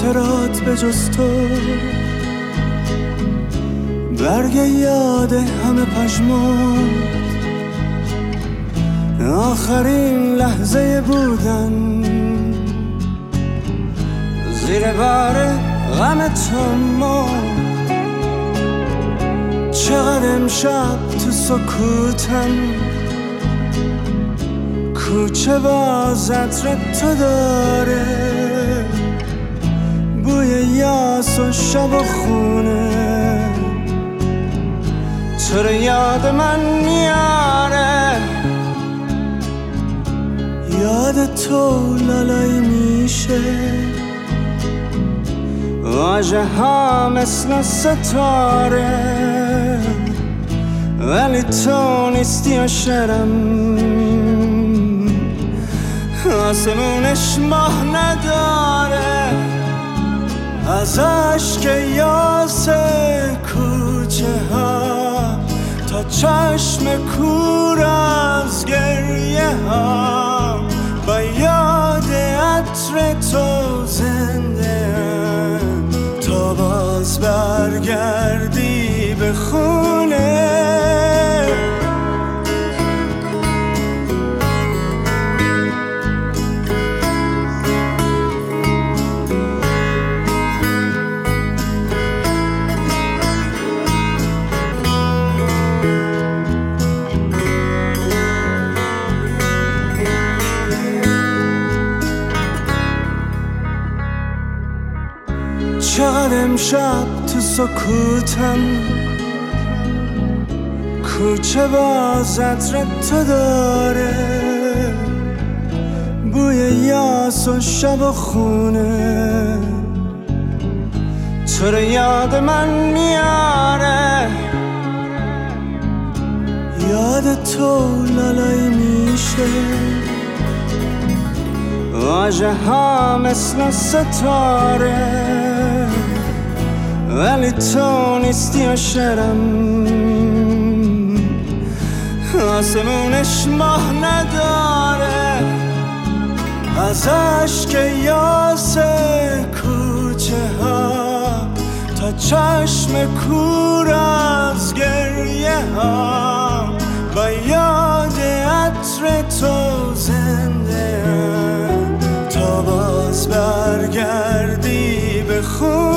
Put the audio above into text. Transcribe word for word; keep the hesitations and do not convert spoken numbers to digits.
خاطرات به جز تو، برگ یاد همه پژمرد، آخرین لحظه بودن زیر بار غم تو مرد. چقدر امشب تو سکوتم، کوچه باز عطر تو داره، بوی یاس و شب و خونه، تو رو یاد من میاره. یاد تو لالایی میشه، واژه ها مثل ستاره، ولی تو نیستی و شرم، آسمونش ماه نداره. از عشق یاس کوچه ها تا چشم کور از گریه ها، با یاد عطر تو زنده ام تا باز برگردی به خونه. چقدر امشب تو سکوتم، کوچه باز عطر تو داره، بوی یاس و شب و خونه، تو رو یاد من میاره. یاد تو لالایی میشه، واژه ها مثل ستاره، ولی تو نیستی و شرم، آسمونش ماه نداره. از عشق یاس کوچه ها تا چشم کور از گریه ها، با یاد عطر تو زنده ام تا باز برگردی به خون.